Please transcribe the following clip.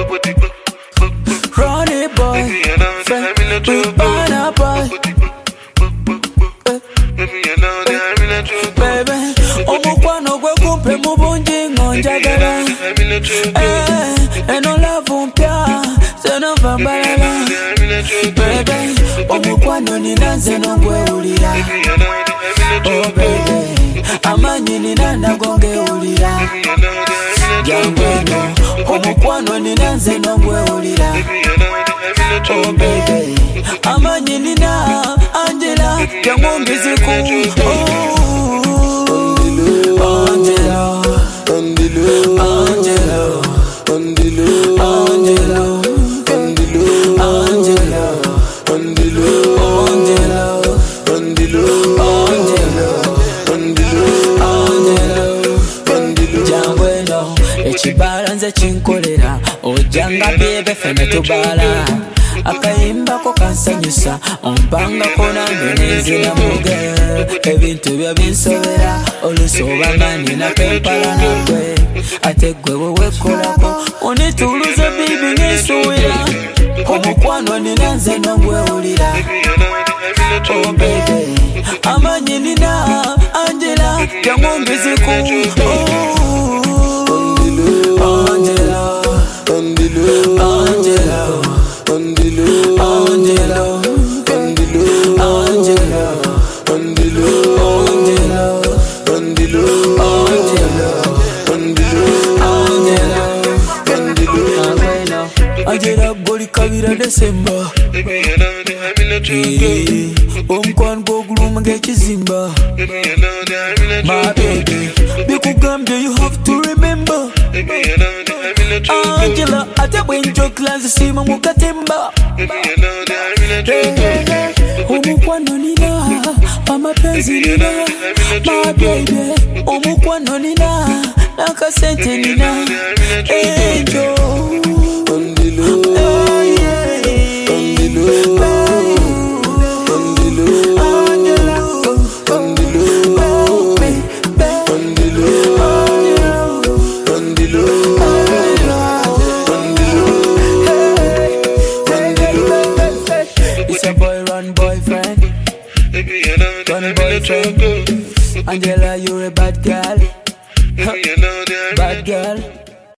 Ronnie boy, friend, we banana boy. Baby, omukwano gwe kumpe mu bungi ngonjagala. Eno love mpya, senova mbalala. Baby, omukwano nina nze n'ogwewulira. Oh baby, amanyi nina nago ngewulira. Jangweno, omukwano nina nze n'ogwewulira. Oh baby, amanyi nina Angela, yamwongezeku. Angela, Angela, Angela, Jangweno, ekibala nze kinkolera ojjanga byebe fene tubala akayimbako kansanyusa ompangako nange nenziramuge ebintu byo binsobera olusobanga ninako empala nagwe ate gwe wewekolako onituluza bibi ngesuwira omukwano nina nze nogwewulira. Oh baby, amanyi nina Angela yamwongezeku. Angela, Angela, Angela, Angela goli kabira December. Omukwano gw'oguluma ng'ekizimba. My baby, bikugambye you have to remember. Angela, ate bwenjogera nzisiima mu katemba. Omukwano nina, amapenzi nina. My baby, omukwano nina, nakasente nina. Angel, it's a boy run boyfriend. Run boyfriend. Angela, you're a bad girl.